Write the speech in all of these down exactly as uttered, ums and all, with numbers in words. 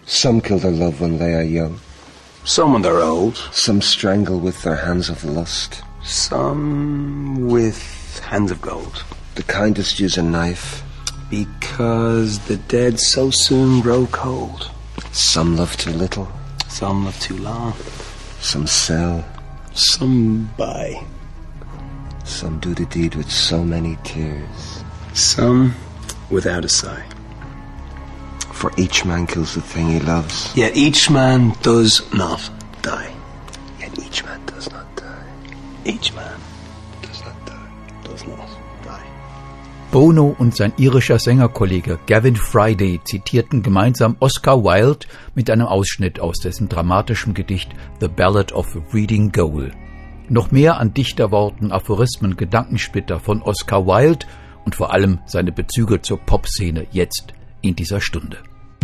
Some kill their love when they are young. Some when they're old. Some strangle with their hands of lust. Some with hands of gold. The kindest use a knife. Because the dead so soon grow cold. Some love too little. Some love too long. Some sell. Some buy. Some do the deed with so many tears. Some without a sigh. For each man kills the thing he loves. Yet each man does not die. Yet each man does not die. Each man does not die. Does not die. Bono und sein irischer Sängerkollege Gavin Friday zitierten gemeinsam Oscar Wilde mit einem Ausschnitt aus dessen dramatischem Gedicht The Ballad of Reading Gaol. Noch mehr an Dichterworten, Aphorismen, Gedankensplitter von Oscar Wilde und vor allem seine Bezüge zur Popszene jetzt in dieser Stunde.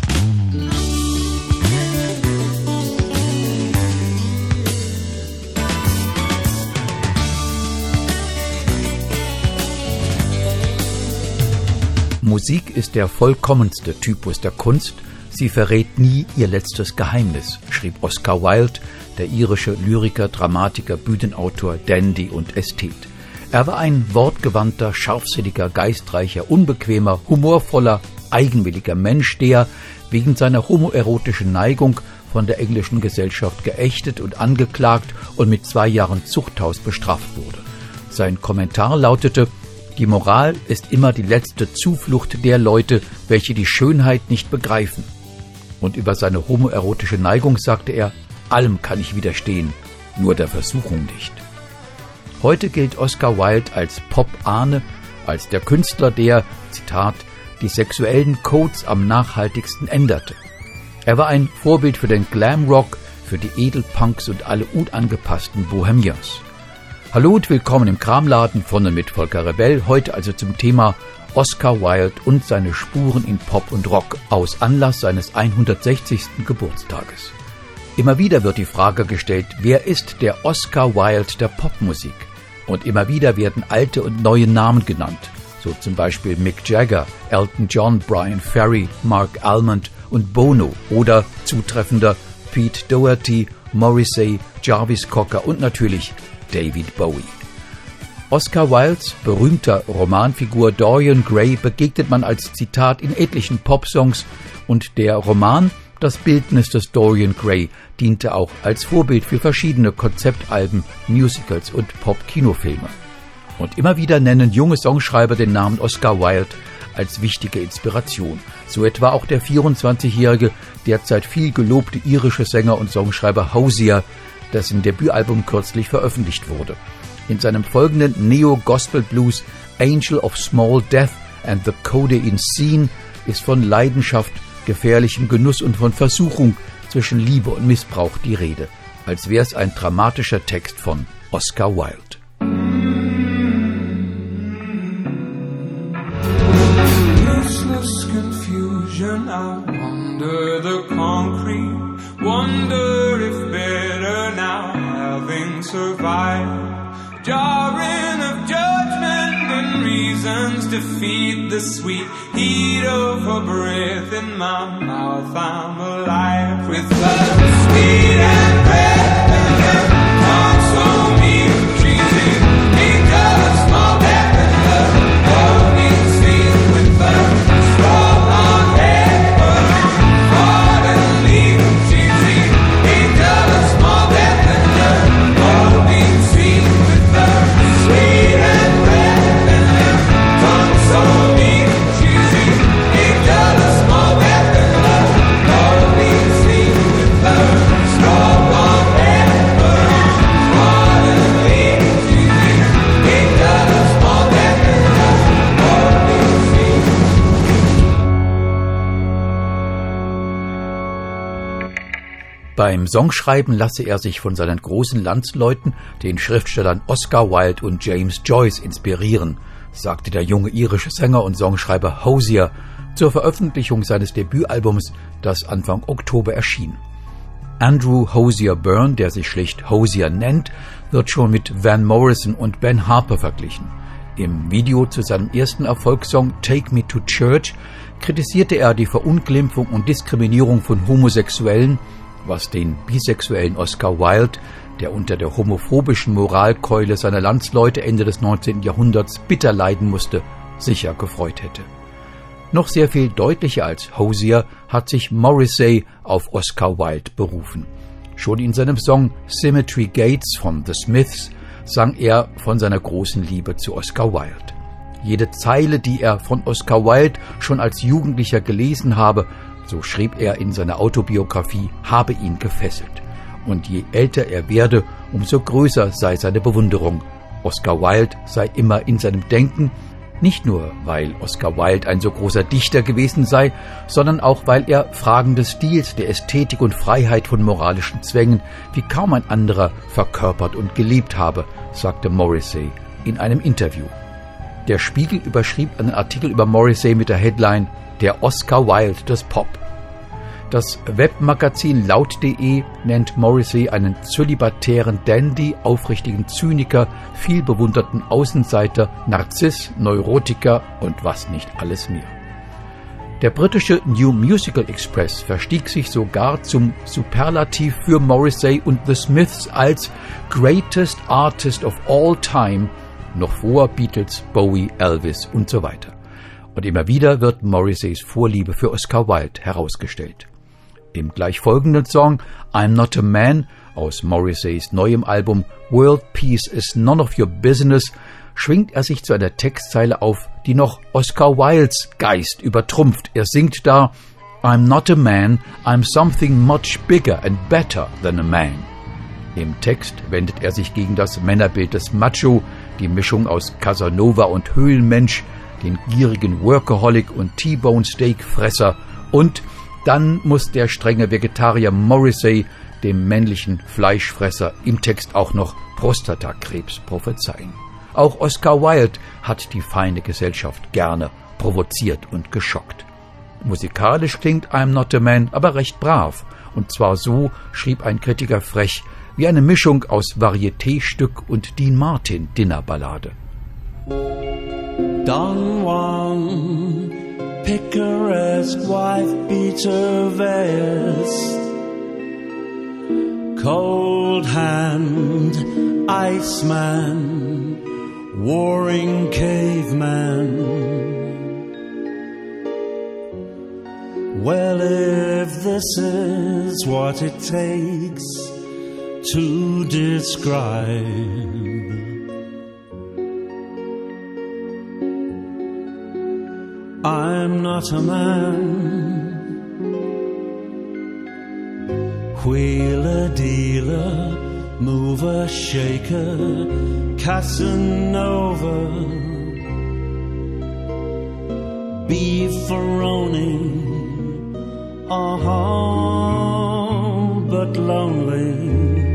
Musik ist der vollkommenste Typus der Kunst. Sie verrät nie ihr letztes Geheimnis, schrieb Oscar Wilde, der irische Lyriker, Dramatiker, Bühnenautor, Dandy und Ästhet. Er war ein wortgewandter, scharfsinniger, geistreicher, unbequemer, humorvoller, eigenwilliger Mensch, der wegen seiner homoerotischen Neigung von der englischen Gesellschaft geächtet und angeklagt und mit zwei Jahren Zuchthaus bestraft wurde. Sein Kommentar lautete: Die Moral ist immer die letzte Zuflucht der Leute, welche die Schönheit nicht begreifen. Und über seine homoerotische Neigung sagte er: Allem kann ich widerstehen, nur der Versuchung nicht. Heute gilt Oscar Wilde als Pop-Ahne, als der Künstler, der, Zitat, die sexuellen Codes am nachhaltigsten änderte. Er war ein Vorbild für den Glamrock, für die Edelpunks und alle unangepassten Bohemians. Hallo und willkommen im Kramladen von und mit Volker Rebell, heute also zum Thema Oscar Wilde und seine Spuren in Pop und Rock aus Anlass seines hundertsechzigsten Geburtstages. Immer wieder wird die Frage gestellt, wer ist der Oscar Wilde der Popmusik? Und immer wieder werden alte und neue Namen genannt, so zum Beispiel Mick Jagger, Elton John, Brian Ferry, Mark Almond und Bono oder zutreffender Pete Doherty, Morrissey, Jarvis Cocker und natürlich David Bowie. Oscar Wildes berühmter Romanfigur Dorian Gray begegnet man als Zitat in etlichen Popsongs und der Roman Das Bildnis des Dorian Gray diente auch als Vorbild für verschiedene Konzeptalben, Musicals und Pop-Kinofilme. Und immer wieder nennen junge Songschreiber den Namen Oscar Wilde als wichtige Inspiration. So etwa auch der vierundzwanzigjährige, derzeit viel gelobte irische Sänger und Songschreiber Hozier, dessen Debütalbum kürzlich veröffentlicht wurde. In seinem folgenden Neo-Gospel-Blues Angel of Small Death and the Codeine Scene ist von Leidenschaft, gefährlichem Genuss und von Versuchung zwischen Liebe und Missbrauch die Rede, als wäre es ein dramatischer Text von Oscar Wilde. Useless confusion, I wonder the concrete, wonder if better now having survived. Jarring of judgment and reasons defeat the sweet heat of her breath in my mouth. I'm alive with her speed and breath and her console me treating me just small death and her holding sweet with her strong long head but far and leave treating me just small death and her holding sweet with her sweet and breath and her console me treating me just small death and her holding sweet with her strong long head but far and leave treating me just small death and her holding sweet. Beim Songschreiben lasse er sich von seinen großen Landsleuten, den Schriftstellern Oscar Wilde und James Joyce, inspirieren, sagte der junge irische Sänger und Songschreiber Hozier zur Veröffentlichung seines Debütalbums, das Anfang Oktober erschien. Andrew Hozier Byrne, der sich schlicht Hozier nennt, wird schon mit Van Morrison und Ben Harper verglichen. Im Video zu seinem ersten Erfolgssong Take Me to Church kritisierte er die Verunglimpfung und Diskriminierung von Homosexuellen, was den bisexuellen Oscar Wilde, der unter der homophobischen Moralkeule seiner Landsleute Ende des neunzehnten Jahrhunderts bitter leiden musste, sicher gefreut hätte. Noch sehr viel deutlicher als Hozier hat sich Morrissey auf Oscar Wilde berufen. Schon in seinem Song Cemetery Gates von The Smiths sang er von seiner großen Liebe zu Oscar Wilde. Jede Zeile, die er von Oscar Wilde schon als Jugendlicher gelesen habe, so schrieb er in seiner Autobiografie, habe ihn gefesselt. Und je älter er werde, umso größer sei seine Bewunderung. Oscar Wilde sei immer in seinem Denken, nicht nur, weil Oscar Wilde ein so großer Dichter gewesen sei, sondern auch, weil er Fragen des Stils, der Ästhetik und Freiheit von moralischen Zwängen wie kaum ein anderer verkörpert und gelebt habe, sagte Morrissey in einem Interview. Der Spiegel überschrieb einen Artikel über Morrissey mit der Headline »Der Oscar Wilde des Pop«. Das Webmagazin laut punkt de nennt Morrissey einen zölibatären Dandy, aufrichtigen Zyniker, vielbewunderten Außenseiter, Narziss, Neurotiker und was nicht alles mehr. Der britische New Musical Express verstieg sich sogar zum Superlativ für Morrissey und The Smiths als Greatest Artist of All Time, noch vor Beatles, Bowie, Elvis und so weiter. Und immer wieder wird Morrisseys Vorliebe für Oscar Wilde herausgestellt. Im gleich folgenden Song I'm Not a Man aus Morrisseys neuem Album World Peace is None of Your Business schwingt er sich zu einer Textzeile auf, die noch Oscar Wildes Geist übertrumpft. Er singt da I'm not a man, I'm something much bigger and better than a man. Im Text wendet er sich gegen das Männerbild des Macho, die Mischung aus Casanova und Höhlenmensch, den gierigen Workaholic und T-Bone-Steak-Fresser und dann muss der strenge Vegetarier Morrissey dem männlichen Fleischfresser im Text auch noch Prostatakrebs prophezeien. Auch Oscar Wilde hat die feine Gesellschaft gerne provoziert und geschockt. Musikalisch klingt I'm Not a Man aber recht brav, und zwar so, schrieb ein Kritiker frech, wie eine Mischung aus Varieté-Stück und Dean Martin Dinnerballade. Don Juan, picaresque wife beater vest, cold hand, Iceman, warring caveman. Well, if this is what it takes to describe I'm not a man, wheeler dealer, mover shaker, Casanova, beefaroni, uh-huh, but lonely.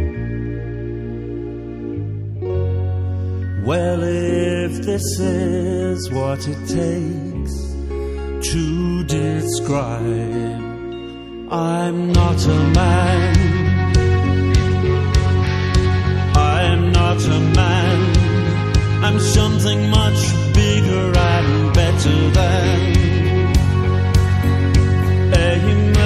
Well, if this is what it takes to describe I'm not a man, I'm not a man, I'm something much bigger and better than a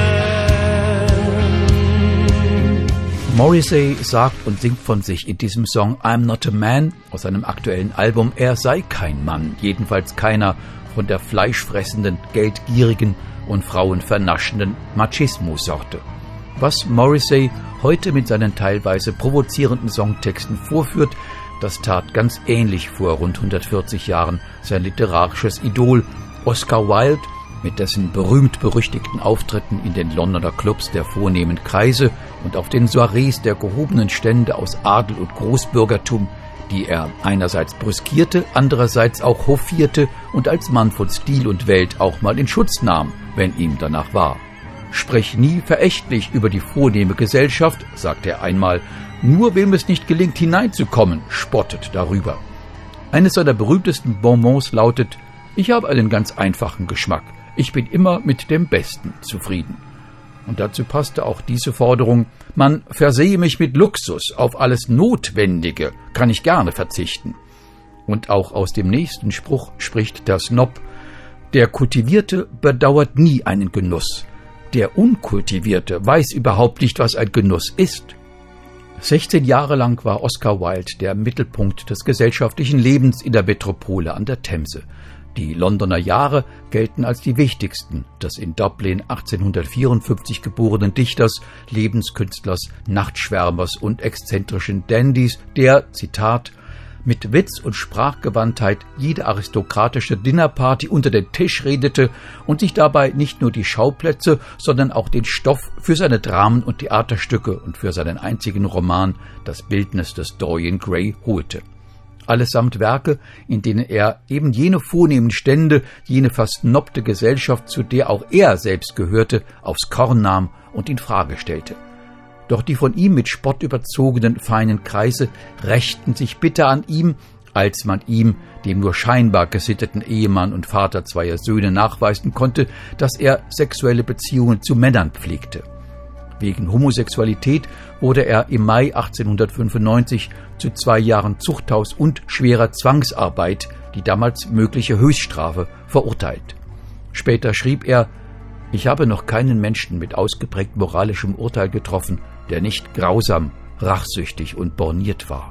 man. Morrissey sagt und singt von sich in diesem Song I'm Not a Man aus seinem aktuellen Album, er sei kein Mann, jedenfalls keiner von der fleischfressenden, geldgierigen und frauenvernaschenden Machismo-Sorte. Was Morrissey heute mit seinen teilweise provozierenden Songtexten vorführt, das tat ganz ähnlich vor rund hundertvierzig Jahren sein literarisches Idol Oscar Wilde, mit dessen berühmt-berüchtigten Auftritten in den Londoner Clubs der vornehmen Kreise und auf den Soirees der gehobenen Stände aus Adel und Großbürgertum, die er einerseits brüskierte, andererseits auch hofierte und als Mann von Stil und Welt auch mal in Schutz nahm, wenn ihm danach war. Sprech nie verächtlich über die vornehme Gesellschaft, sagte er einmal, nur wem es nicht gelingt hineinzukommen, spottet darüber. Eines seiner berühmtesten Bonbons lautet, ich habe einen ganz einfachen Geschmack, ich bin immer mit dem Besten zufrieden. Und dazu passte auch diese Forderung, man versehe mich mit Luxus, auf alles Notwendige kann ich gerne verzichten. Und auch aus dem nächsten Spruch spricht der Snob: Der Kultivierte bedauert nie einen Genuss. Der Unkultivierte weiß überhaupt nicht, was ein Genuss ist. sechzehn Jahre lang war Oscar Wilde der Mittelpunkt des gesellschaftlichen Lebens in der Metropole an der Themse. Die Londoner Jahre gelten als die wichtigsten des in Dublin achtzehnhundertvierundfünfzig geborenen Dichters, Lebenskünstlers, Nachtschwärmers und exzentrischen Dandys, der, Zitat, mit Witz und Sprachgewandtheit jede aristokratische Dinnerparty unter den Tisch redete und sich dabei nicht nur die Schauplätze, sondern auch den Stoff für seine Dramen und Theaterstücke und für seinen einzigen Roman, Das Bildnis des Dorian Gray, holte. Allesamt Werke, in denen er eben jene vornehmen Stände, jene versnobte Gesellschaft, zu der auch er selbst gehörte, aufs Korn nahm und in Frage stellte. Doch die von ihm mit Spott überzogenen feinen Kreise rächten sich bitter an ihm, als man ihm, dem nur scheinbar gesitteten Ehemann und Vater zweier Söhne, nachweisen konnte, dass er sexuelle Beziehungen zu Männern pflegte. Wegen Homosexualität wurde er im Mai achtzehnhundertfünfundneunzig zu zwei Jahren Zuchthaus und schwerer Zwangsarbeit, die damals mögliche Höchststrafe, verurteilt. Später schrieb er: Ich habe noch keinen Menschen mit ausgeprägt moralischem Urteil getroffen, der nicht grausam, rachsüchtig und borniert war.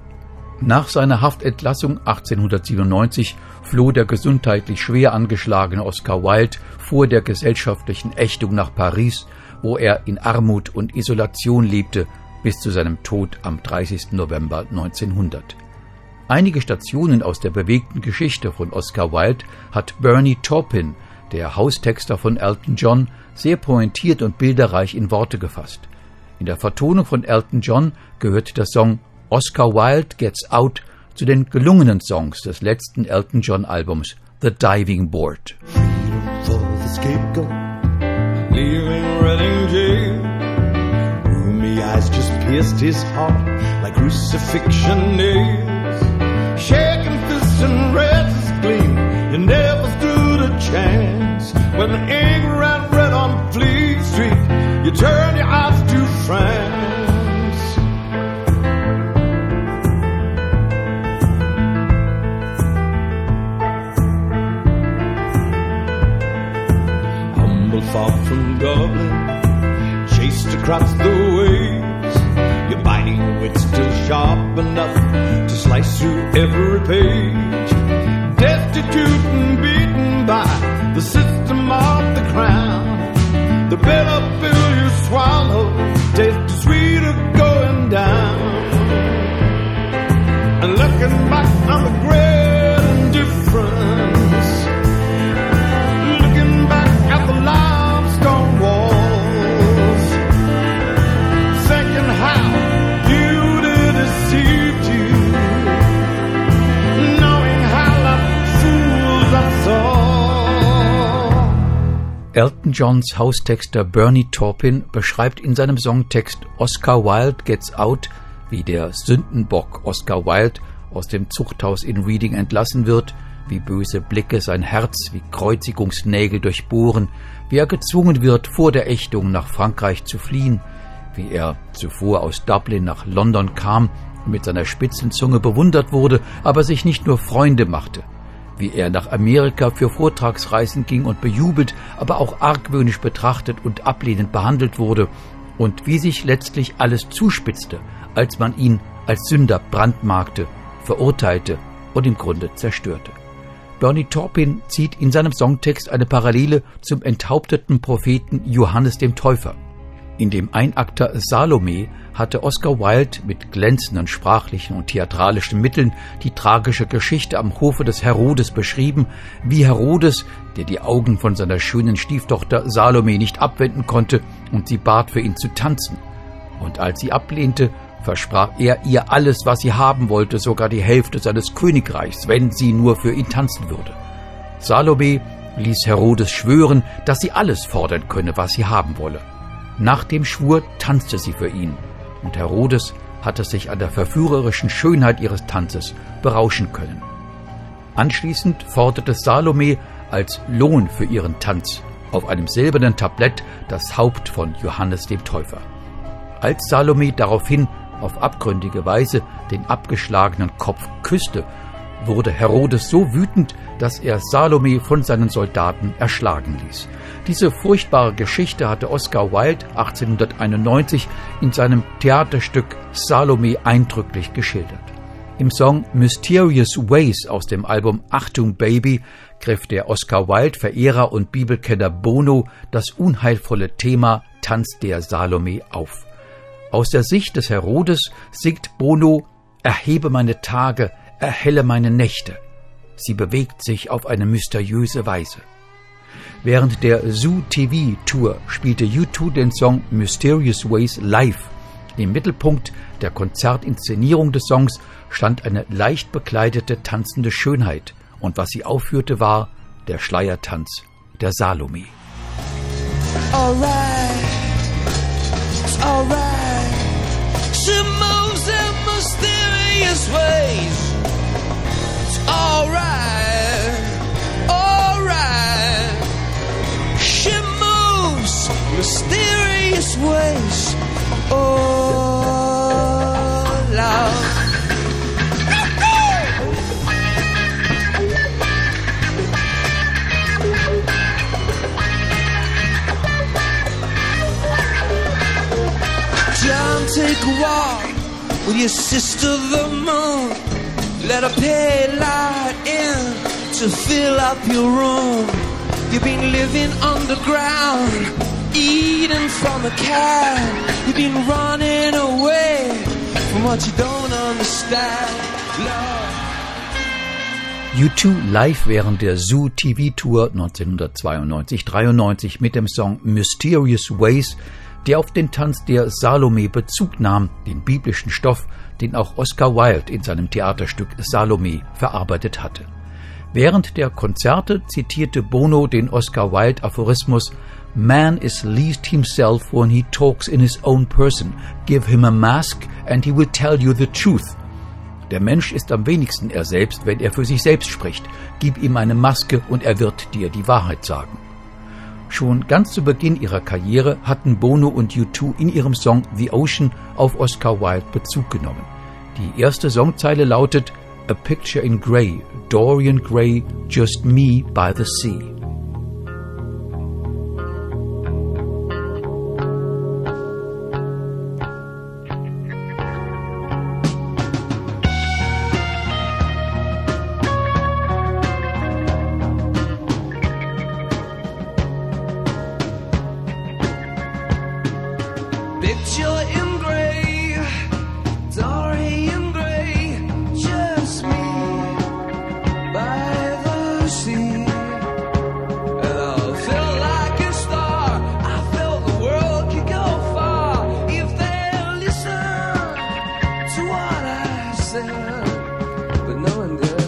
Nach seiner Haftentlassung achtzehnhundertsiebenundneunzig floh der gesundheitlich schwer angeschlagene Oscar Wilde vor der gesellschaftlichen Ächtung nach Paris, wo er in Armut und Isolation lebte, bis zu seinem Tod am dreißigsten November neunzehnhundert. Einige Stationen aus der bewegten Geschichte von Oscar Wilde hat Bernie Taupin, der Haustexter von Elton John, sehr pointiert und bilderreich in Worte gefasst. In der Vertonung von Elton John gehört der Song Oscar Wilde Gets Out zu den gelungenen Songs des letzten Elton John Albums The Diving Board. Freedom for the scapegoat, leaving Reading jail. Roomy eyes just pierced his heart like crucifixion nails. Shaking fists and red's gleam, you never stood a chance. When the ink ran red on Fleet Street, you turned your eyes to France. Humble far from Dublin, chased across the waves, your biting wit still sharp enough to slice through every page. Destitute and beaten by the system of the crown, the bitter pill you swallow tastes sweeter going down. And looking back on the great indifference, looking back at the limestone walls, thinking how beauty deceived you, knowing how like fools I saw. Elton Johns Haustexter Bernie Taupin beschreibt in seinem Songtext Oscar Wilde Gets Out, wie der Sündenbock Oscar Wilde aus dem Zuchthaus in Reading entlassen wird, wie böse Blicke sein Herz wie Kreuzigungsnägel durchbohren, wie er gezwungen wird, vor der Ächtung nach Frankreich zu fliehen, wie er zuvor aus Dublin nach London kam und mit seiner spitzen Zunge bewundert wurde, aber sich nicht nur Freunde machte, wie er nach Amerika für Vortragsreisen ging und bejubelt, aber auch argwöhnisch betrachtet und ablehnend behandelt wurde, und wie sich letztlich alles zuspitzte, als man ihn als Sünder brandmarkte, verurteilte und im Grunde zerstörte. Bernie Taupin zieht in seinem Songtext eine Parallele zum enthaupteten Propheten Johannes dem Täufer. In dem Einakter Salome hatte Oscar Wilde mit glänzenden sprachlichen und theatralischen Mitteln die tragische Geschichte am Hofe des Herodes beschrieben, wie Herodes, der die Augen von seiner schönen Stieftochter Salome nicht abwenden konnte und sie bat, für ihn zu tanzen. Und als sie ablehnte, versprach er ihr alles, was sie haben wollte, sogar die Hälfte seines Königreichs, wenn sie nur für ihn tanzen würde. Salome ließ Herodes schwören, dass sie alles fordern könne, was sie haben wolle. Nach dem Schwur tanzte sie für ihn, und Herodes hatte sich an der verführerischen Schönheit ihres Tanzes berauschen können. Anschließend forderte Salome als Lohn für ihren Tanz auf einem silbernen Tablett das Haupt von Johannes dem Täufer. Als Salome daraufhin auf abgründige Weise den abgeschlagenen Kopf küsste, wurde Herodes so wütend, dass er Salome von seinen Soldaten erschlagen ließ. Diese furchtbare Geschichte hatte Oscar Wilde achtzehnhunderteinundneunzig in seinem Theaterstück Salome eindrücklich geschildert. Im Song Mysterious Ways aus dem Album Achtung Baby griff der Oscar Wilde-Verehrer und Bibelkenner Bono das unheilvolle Thema Tanz der Salome auf. Aus der Sicht des Herodes singt Bono: Erhebe meine Tage, erhelle meine Nächte. Sie bewegt sich auf eine mysteriöse Weise. Während der Zoo T V Tour spielte U zwei den Song Mysterious Ways live. Im Mittelpunkt der Konzertinszenierung des Songs stand eine leicht bekleidete, tanzende Schönheit, und was sie aufführte, war der Schleiertanz der Salome. Alright, it's alright. She moves in mysterious ways. It's alright, alright. She moves mysterious ways. Oh, love. John, take a walk with your sister the moon. Let her pale light in to fill up your room. You've been living underground, eating from a can. You've been running away from what you don't understand. Love. U zwei live während der Zoo T V Tour neunzehnhundertzweiundneunzig dreiundneunzig mit dem Song Mysterious Ways, der auf den Tanz der Salome Bezug nahm, den biblischen Stoff, den auch Oscar Wilde in seinem Theaterstück Salome verarbeitet hatte. Während der Konzerte zitierte Bono den Oscar Wilde-Aphorismus: Man is least himself when he talks in his own person. Give him a mask and he will tell you the truth. Der Mensch ist am wenigsten er selbst, wenn er für sich selbst spricht. Gib ihm eine Maske und er wird dir die Wahrheit sagen. Schon ganz zu Beginn ihrer Karriere hatten Bono und U zwei in ihrem Song The Ocean auf Oscar Wilde Bezug genommen. Die erste Songzeile lautet: A picture in grey, Dorian Gray, just me by the sea. Picture in grey, Dorian Gray, just me by the sea. And I felt like a star, I felt the world could go far if they listen to what I said, but no one did.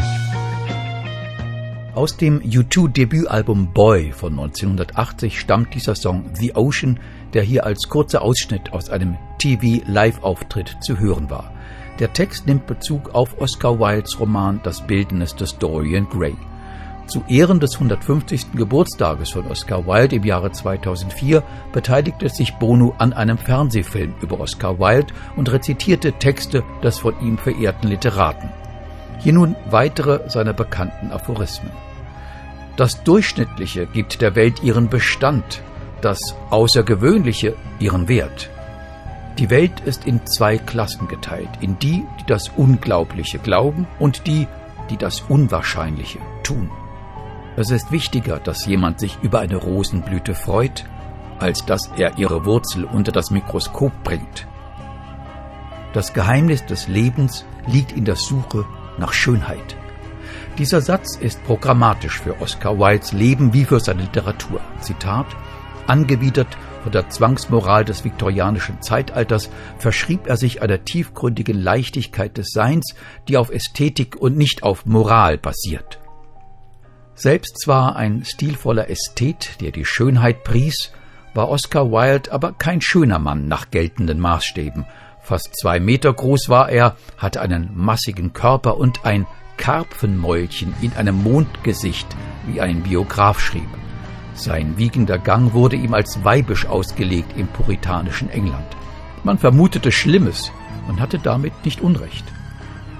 Aus dem U zwei Debütalbum Boy von neunzehnhundertachtzig stammt dieser Song The Ocean, der hier als kurzer Ausschnitt aus einem T V-Live-Auftritt zu hören war. Der Text nimmt Bezug auf Oscar Wildes Roman Das Bildnis des Dorian Gray. Zu Ehren des hundertfünfzigsten Geburtstages von Oscar Wilde im Jahre zweitausendvier beteiligte sich Bono an einem Fernsehfilm über Oscar Wilde und rezitierte Texte des von ihm verehrten Literaten. Hier nun weitere seiner bekannten Aphorismen. Das Durchschnittliche gibt der Welt ihren Bestand, das Außergewöhnliche ihren Wert. Die Welt ist in zwei Klassen geteilt, in die, die das Unglaubliche glauben, und die, die das Unwahrscheinliche tun. Es ist wichtiger, dass jemand sich über eine Rosenblüte freut, als dass er ihre Wurzel unter das Mikroskop bringt. Das Geheimnis des Lebens liegt in der Suche nach Schönheit. Dieser Satz ist programmatisch für Oscar Wildes Leben wie für seine Literatur. Zitat: Angewidert von der Zwangsmoral des viktorianischen Zeitalters verschrieb er sich einer tiefgründigen Leichtigkeit des Seins, die auf Ästhetik und nicht auf Moral basiert. Selbst zwar ein stilvoller Ästhet, der die Schönheit pries, war Oscar Wilde aber kein schöner Mann nach geltenden Maßstäben. Fast zwei Meter groß war er, hatte einen massigen Körper und ein Karpfenmäulchen in einem Mondgesicht, wie ein Biograf schrieb. Sein wiegender Gang wurde ihm als weibisch ausgelegt im puritanischen England. Man vermutete Schlimmes und hatte damit nicht Unrecht.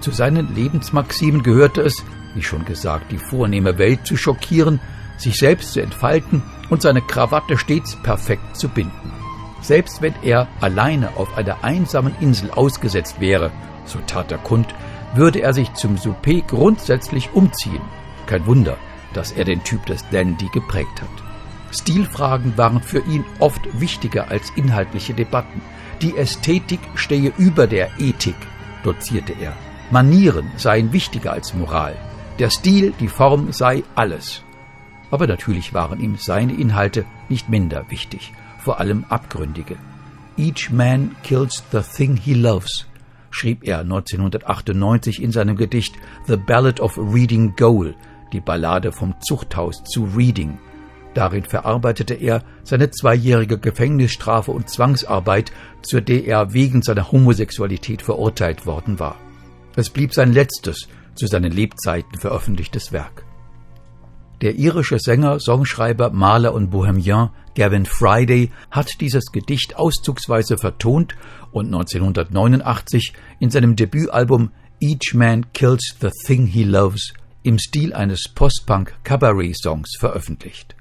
Zu seinen Lebensmaximen gehörte es, wie schon gesagt, die vornehme Welt zu schockieren, sich selbst zu entfalten und seine Krawatte stets perfekt zu binden. Selbst wenn er alleine auf einer einsamen Insel ausgesetzt wäre, so tat er kund, würde er sich zum Souper grundsätzlich umziehen. Kein Wunder, dass er den Typ des Dandy geprägt hat. Stilfragen waren für ihn oft wichtiger als inhaltliche Debatten. Die Ästhetik stehe über der Ethik, dozierte er. Manieren seien wichtiger als Moral. Der Stil, die Form sei alles. Aber natürlich waren ihm seine Inhalte nicht minder wichtig, vor allem abgründige. Each man kills the thing he loves, schrieb er neunzehnhundertachtundneunzig in seinem Gedicht The Ballad of Reading Gaol, die Ballade vom Zuchthaus zu Reading. Darin verarbeitete er seine zweijährige Gefängnisstrafe und Zwangsarbeit, zu der er wegen seiner Homosexualität verurteilt worden war. Es blieb sein letztes, zu seinen Lebzeiten veröffentlichtes Werk. Der irische Sänger, Songschreiber, Maler und Bohemian Gavin Friday hat dieses Gedicht auszugsweise vertont und neunzehnhundertneunundachtzig in seinem Debütalbum Each Man Kills the Thing He Loves im Stil eines Post-Punk-Cabaret-Songs veröffentlicht.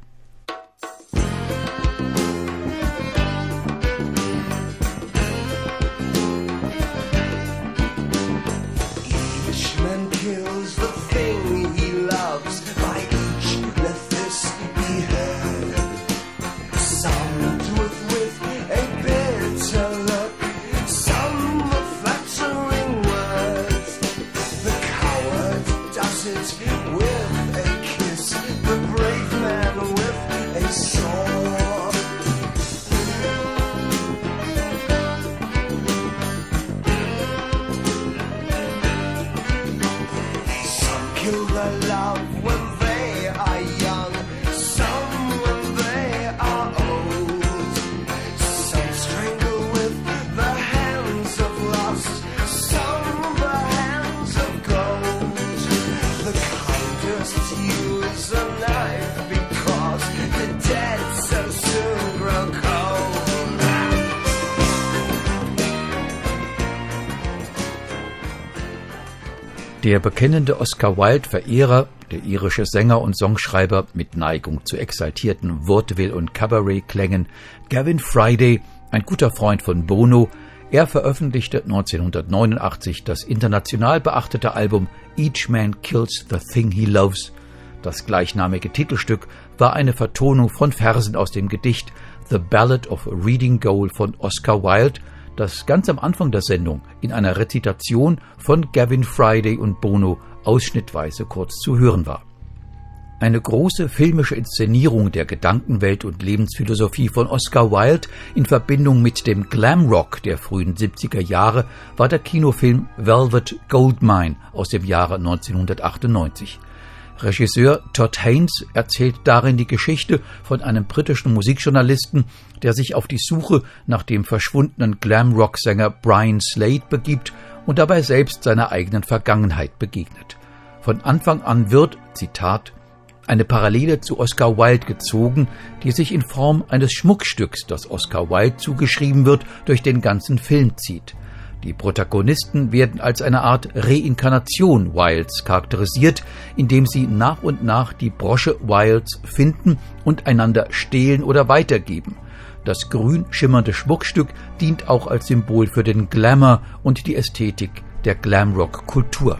Der bekennende Oscar Wilde-Verehrer, der irische Sänger und Songschreiber mit Neigung zu exaltierten Vaudeville- und Cabaret-Klängen, Gavin Friday, ein guter Freund von Bono, er veröffentlichte neunzehnhundertneunundachtzig das international beachtete Album Each Man Kills the Thing He Loves. Das gleichnamige Titelstück war eine Vertonung von Versen aus dem Gedicht The Ballad of Reading Gaol von Oscar Wilde, das ganz am Anfang der Sendung in einer Rezitation von Gavin Friday und Bono ausschnittweise kurz zu hören war. Eine große filmische Inszenierung der Gedankenwelt und Lebensphilosophie von Oscar Wilde in Verbindung mit dem Glamrock der frühen siebziger Jahre war der Kinofilm Velvet Goldmine aus dem Jahre neunzehnhundertachtundneunzig. Regisseur Todd Haynes erzählt darin die Geschichte von einem britischen Musikjournalisten, der sich auf die Suche nach dem verschwundenen Glamrock-Sänger Brian Slade begibt und dabei selbst seiner eigenen Vergangenheit begegnet. Von Anfang an wird, Zitat, eine Parallele zu Oscar Wilde gezogen, die sich in Form eines Schmuckstücks, das Oscar Wilde zugeschrieben wird, durch den ganzen Film zieht. Die Protagonisten werden als eine Art Reinkarnation Wildes charakterisiert, indem sie nach und nach die Brosche Wildes finden und einander stehlen oder weitergeben. Das grün schimmernde Schmuckstück dient auch als Symbol für den Glamour und die Ästhetik der Glamrock-Kultur.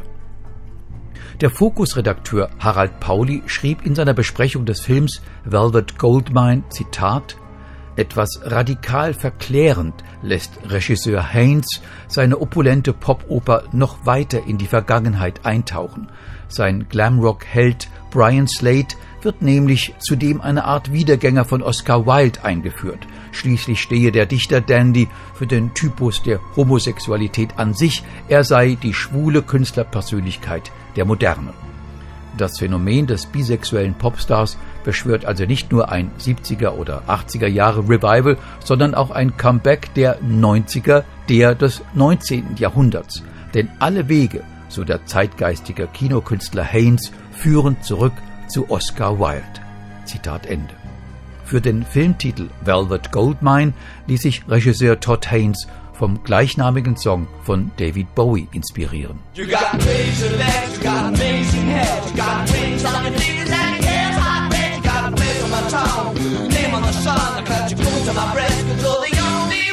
Der Focus-Redakteur Harald Pauli schrieb in seiner Besprechung des Films Velvet Goldmine, Zitat, etwas radikal verklärend lässt Regisseur Haynes seine opulente Popoper noch weiter in die Vergangenheit eintauchen. Sein Glamrock-Held Brian Slade wird nämlich zudem eine Art Wiedergänger von Oscar Wilde eingeführt. Schließlich stehe der Dichter-Dandy für den Typus der Homosexualität an sich, er sei die schwule Künstlerpersönlichkeit der Moderne. Das Phänomen des bisexuellen Popstars beschwört also nicht nur ein siebziger oder achtziger Jahre Revival, sondern auch ein Comeback der neunziger, der des neunzehnten Jahrhunderts. Denn alle Wege, so der zeitgeistige Kinokünstler Haynes, führen zurück zu Oscar Wilde. Zitat Ende. Für den Filmtitel Velvet Goldmine ließ sich Regisseur Todd Haynes vom gleichnamigen Song von David Bowie inspirieren. You got razor legs, you got amazing head, you got rings on your fingers and your hair's hot red. You got a place on my tongue, name on the sun, I cut you close to my breast, cause you're the only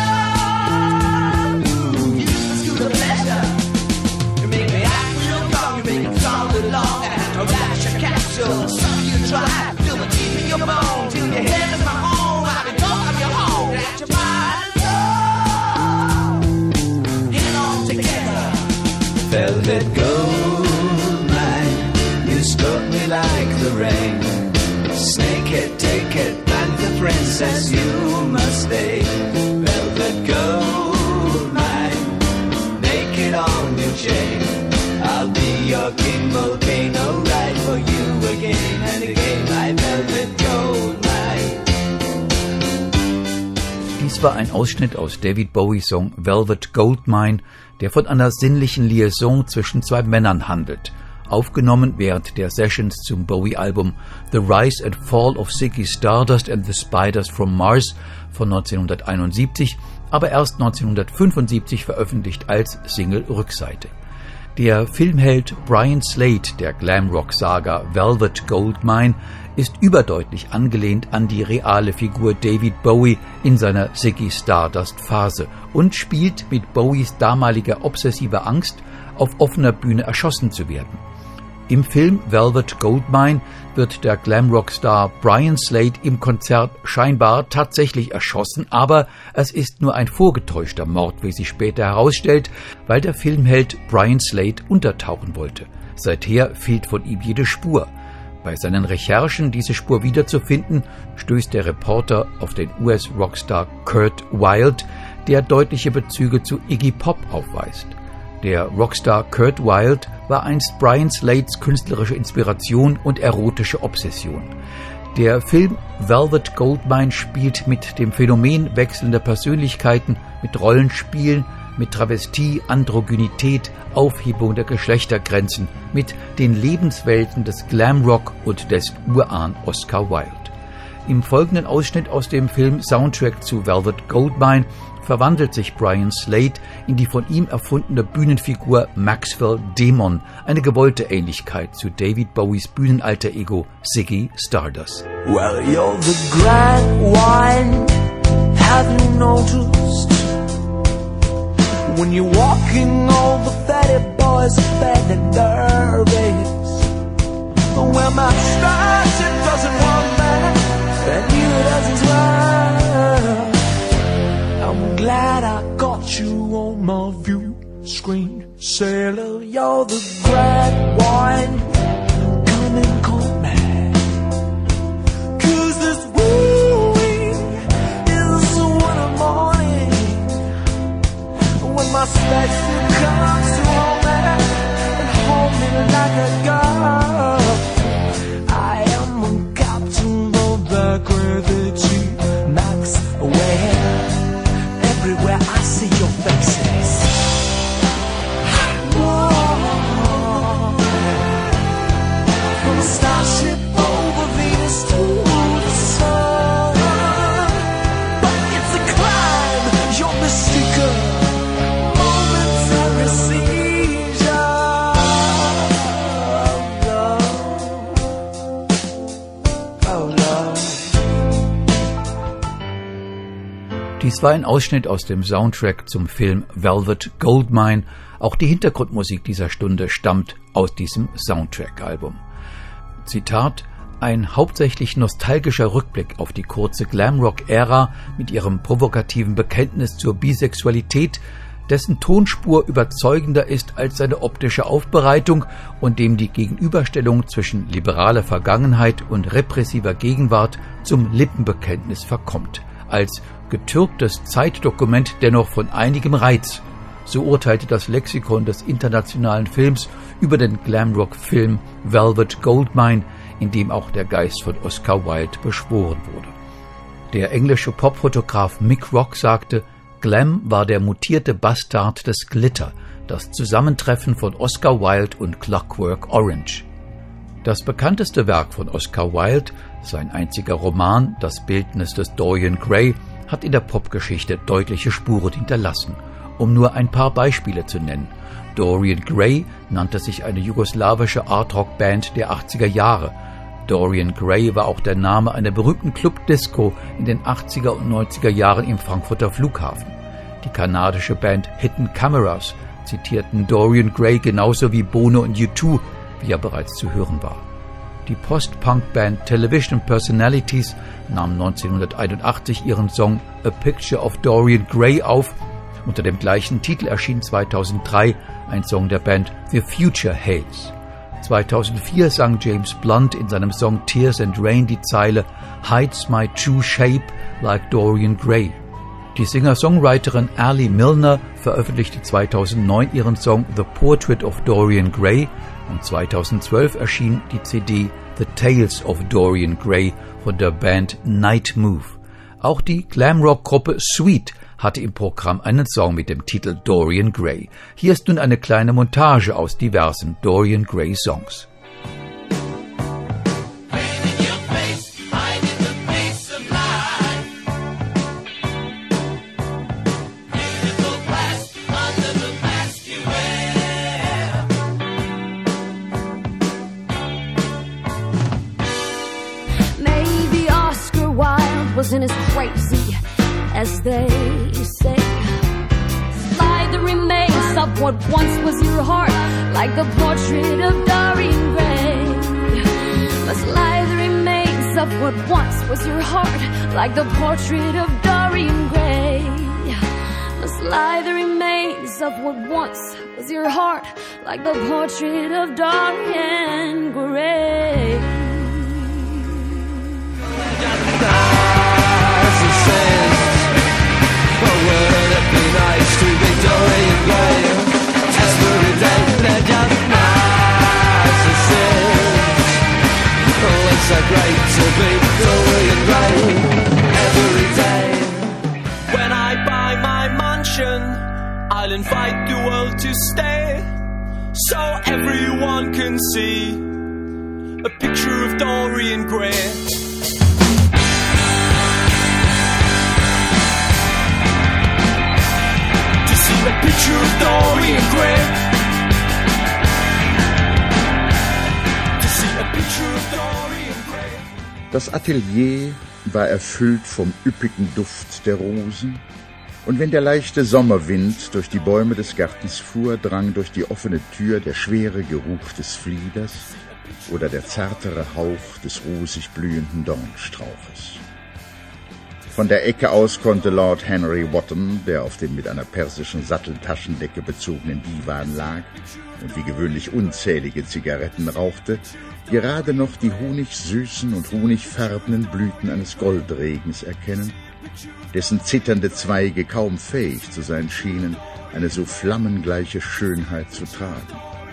one who uses to the pleasure. You make me act real young, you make it sound long, and I rash your capsule, suck you dry, feel the teeth in your bone, till your head is my home, I've been talking your home, at your body. Velvet gold mine, you struck me like the rain. Snake it, take it, panther princess, you must stay. Velvet gold mine, naked on your chain. I'll be your king, volcano, ride for you again and again, my velvet gold mine. Dies war ein Ausschnitt aus David Bowies Song Velvet Goldmine, der von einer sinnlichen Liaison zwischen zwei Männern handelt, aufgenommen während der Sessions zum Bowie-Album The Rise and Fall of Ziggy Stardust and the Spiders from Mars von neunzehnhunderteinundsiebzig, aber erst neunzehnhundertfünfundsiebzig veröffentlicht als Single-Rückseite. Der Filmheld Brian Slade der Glamrock-Saga Velvet Goldmine ist überdeutlich angelehnt an die reale Figur David Bowie in seiner Ziggy Stardust-Phase und spielt mit Bowies damaliger obsessiver Angst, auf offener Bühne erschossen zu werden. Im Film Velvet Goldmine wird der Glamrock-Star Brian Slade im Konzert scheinbar tatsächlich erschossen, aber es ist nur ein vorgetäuschter Mord, wie sich später herausstellt, weil der Filmheld Brian Slade untertauchen wollte. Seither fehlt von ihm jede Spur. Bei seinen Recherchen, diese Spur wiederzufinden, stößt der Reporter auf den U S-Rockstar Kurt Wilde, der deutliche Bezüge zu Iggy Pop aufweist. Der Rockstar Kurt Wilde war einst Brian Slades künstlerische Inspiration und erotische Obsession. Der Film Velvet Goldmine spielt mit dem Phänomen wechselnder Persönlichkeiten, mit Rollenspielen, mit Travestie, Androgynität, Aufhebung der Geschlechtergrenzen, mit den Lebenswelten des Glamrock und des Urahn Oscar Wilde. Im folgenden Ausschnitt aus dem Film Soundtrack zu Velvet Goldmine verwandelt sich Brian Slade in die von ihm erfundene Bühnenfigur Maxwell Demon, eine gewollte Ähnlichkeit zu David Bowies Bühnenalter Ego Ziggy Stardust. Well, you're the grand one, have you noticed? When you're walking, all the fatty boys are fat and nervous. Well, my stars, it doesn't want that, and you does as well. I'm glad I got you on my view screen. Sailor, you're the grand one, come and call me. Cause this wooing is the winter morning, when my spectre comes to hold me and hold me like a girl. I am a captain of the gravity, Max away. Everywhere I see your faces. Whoa. From a starship over Venus to the sun. But it's a climb, you're mystical. Momentary seizure. Oh, love. Oh, love. Dies war ein Ausschnitt aus dem Soundtrack zum Film Velvet Goldmine. Auch die Hintergrundmusik dieser Stunde stammt aus diesem Soundtrack-Album. Zitat: Ein hauptsächlich nostalgischer Rückblick auf die kurze Glamrock-Ära mit ihrem provokativen Bekenntnis zur Bisexualität, dessen Tonspur überzeugender ist als seine optische Aufbereitung und dem die Gegenüberstellung zwischen liberaler Vergangenheit und repressiver Gegenwart zum Lippenbekenntnis verkommt. Als getürktes Zeitdokument dennoch von einigem Reiz. So urteilte das Lexikon des internationalen Films über den Glamrock-Film Velvet Goldmine, in dem auch der Geist von Oscar Wilde beschworen wurde. Der englische Popfotograf Mick Rock sagte, Glam war der mutierte Bastard des Glitter, das Zusammentreffen von Oscar Wilde und Clockwork Orange. Das bekannteste Werk von Oscar Wilde, sein einziger Roman, Das Bildnis des Dorian Gray, hat in der Popgeschichte deutliche Spuren hinterlassen. Um nur ein paar Beispiele zu nennen: Dorian Gray nannte sich eine jugoslawische Art-Rock-Band der achtziger Jahre. Dorian Gray war auch der Name einer berühmten Club-Disco in den achtziger und neunziger Jahren im Frankfurter Flughafen. Die kanadische Band Hidden Cameras zitierten Dorian Gray genauso wie Bono und U zwei, wie er bereits zu hören war. Die Post-Punk-Band Television Personalities nahm neunzehnhunderteinundachtzig ihren Song A Picture of Dorian Gray auf. Unter dem gleichen Titel erschien zweitausenddrei ein Song der Band The Future Hates. zweitausendvier sang James Blunt in seinem Song Tears and Rain die Zeile Hides my true shape like Dorian Gray. Die Singer-Songwriterin Ali Milner veröffentlichte zweitausendneun ihren Song The Portrait of Dorian Gray und zweitausendzwölf erschien die C D The Tales of Dorian Gray von der Band Night Move. Auch die Glamrock-Gruppe Sweet hatte im Programm einen Song mit dem Titel Dorian Gray. Hier ist nun eine kleine Montage aus diversen Dorian Gray Songs. Maybe Oscar Wilde wasn't as crazy as they say. Slide the remains of what once was your heart, like the portrait of Dorian Gray. Must lie the remains of what once was your heart, like the portrait of Dorian Gray. Must lie the remains of what once was your heart, like the portrait of Dorian Gray. Would it be nice to be Dorian Gray? Every day they're just narcissists. Oh, it's so great to be Dorian Gray. Every day. When I buy my mansion, I'll invite the world to stay, so everyone can see a picture of Dorian Gray. A picture of Dorian Gray. To see a picture of Dorian Gray. Das Atelier war erfüllt vom üppigen Duft der Rosen, und wenn der leichte Sommerwind durch die Bäume des Gartens fuhr, drang durch die offene Tür der schwere Geruch des Flieders oder der zartere Hauch des rosig blühenden Dornstrauches. Von der Ecke aus konnte Lord Henry Wotton, der auf dem mit einer persischen Satteltaschendecke bezogenen Divan lag und wie gewöhnlich unzählige Zigaretten rauchte, gerade noch die honigsüßen und honigfarbenen Blüten eines Goldregens erkennen, dessen zitternde Zweige kaum fähig zu sein schienen, eine so flammengleiche Schönheit zu tragen.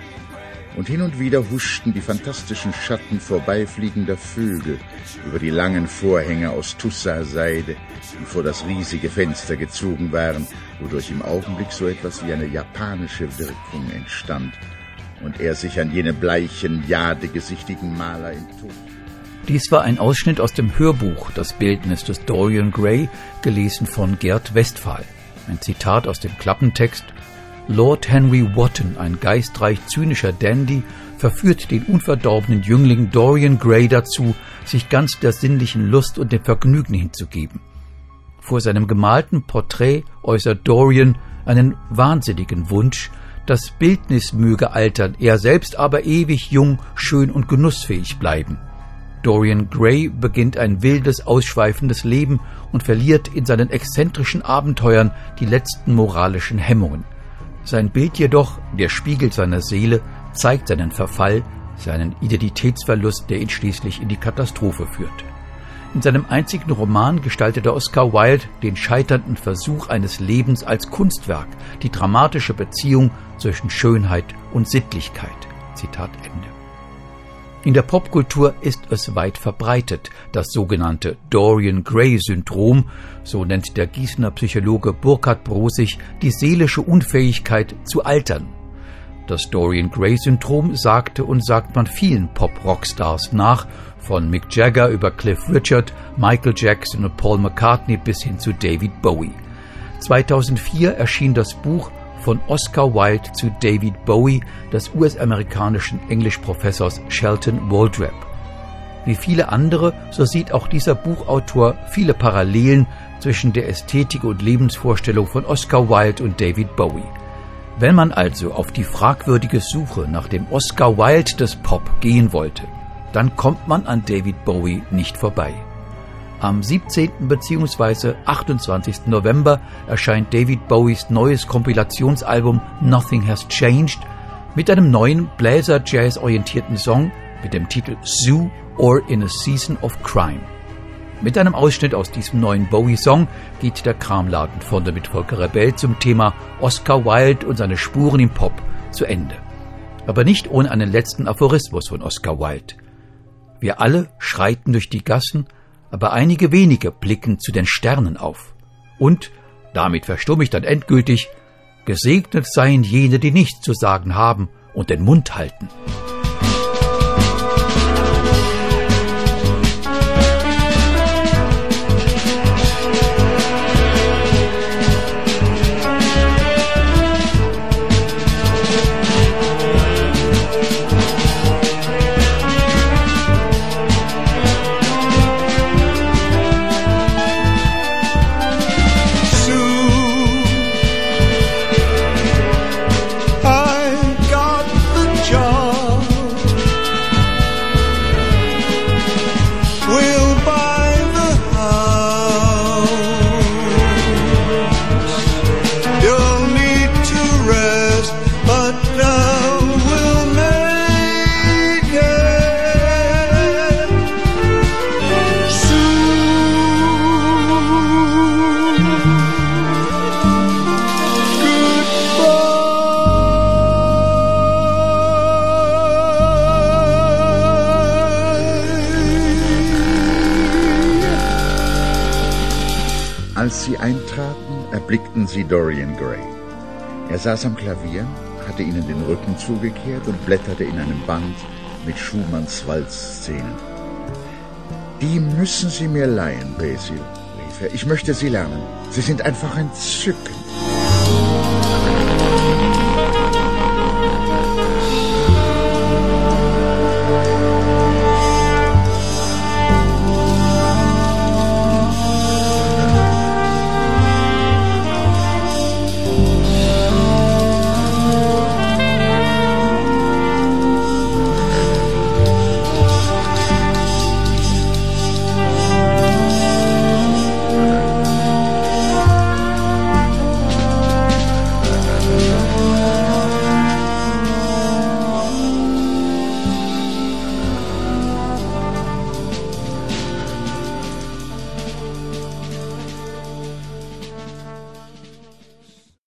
Und hin und wieder huschten die fantastischen Schatten vorbeifliegender Vögel über die langen Vorhänge aus Tussa-Seide, die vor das riesige Fenster gezogen waren, wodurch im Augenblick so etwas wie eine japanische Wirkung entstand und er sich an jene bleichen, jadegesichtigen Maler entzog. Dies war ein Ausschnitt aus dem Hörbuch Das Bildnis des Dorian Gray, gelesen von Gerd Westphal. Ein Zitat aus dem Klappentext: Lord Henry Wotton, ein geistreich zynischer Dandy, verführt den unverdorbenen Jüngling Dorian Gray dazu, sich ganz der sinnlichen Lust und dem Vergnügen hinzugeben. Vor seinem gemalten Porträt äußert Dorian einen wahnsinnigen Wunsch, das Bildnis möge altern, er selbst aber ewig jung, schön und genussfähig bleiben. Dorian Gray beginnt ein wildes, ausschweifendes Leben und verliert in seinen exzentrischen Abenteuern die letzten moralischen Hemmungen. Sein Bild jedoch, der Spiegel seiner Seele, zeigt seinen Verfall, seinen Identitätsverlust, der ihn schließlich in die Katastrophe führt. In seinem einzigen Roman gestaltete Oscar Wilde den scheiternden Versuch eines Lebens als Kunstwerk, die dramatische Beziehung zwischen Schönheit und Sittlichkeit. Zitat Ende. In der Popkultur ist es weit verbreitet, das sogenannte Dorian-Gray-Syndrom, so nennt der Gießener Psychologe Burkhard Brosig die seelische Unfähigkeit zu altern. Das Dorian-Gray-Syndrom sagte und sagt man vielen Pop-Rockstars nach, von Mick Jagger über Cliff Richard, Michael Jackson und Paul McCartney bis hin zu David Bowie. zweitausendvier erschien das Buch von Oscar Wilde zu David Bowie des U S-amerikanischen Englischprofessors Shelton Waldrop. Wie viele andere, so sieht auch dieser Buchautor viele Parallelen zwischen der Ästhetik und Lebensvorstellung von Oscar Wilde und David Bowie. Wenn man also auf die fragwürdige Suche nach dem Oscar Wilde des Pop gehen wollte, dann kommt man an David Bowie nicht vorbei. Am siebzehnten bzw. achtundzwanzigsten November erscheint David Bowies neues Kompilationsalbum Nothing Has Changed mit einem neuen Bläser-Jazz-orientierten Song mit dem Titel Zoo or in a Season of Crime. Mit einem Ausschnitt aus diesem neuen Bowie-Song geht der Kramladen von der mit Volker Rebell zum Thema Oscar Wilde und seine Spuren im Pop zu Ende. Aber nicht ohne einen letzten Aphorismus von Oscar Wilde. Wir alle schreiten durch die Gassen, aber einige wenige blicken zu den Sternen auf. Und, damit verstumme ich dann endgültig, gesegnet seien jene, die nichts zu sagen haben und den Mund halten. Als sie eintraten, erblickten sie Dorian Gray. Er saß am Klavier, hatte ihnen den Rücken zugekehrt und blätterte in einem Band mit Schumanns Walzszenen. »Die müssen Sie mir leihen, Basil«, rief er. »Ich möchte sie lernen. Sie sind einfach entzückend.«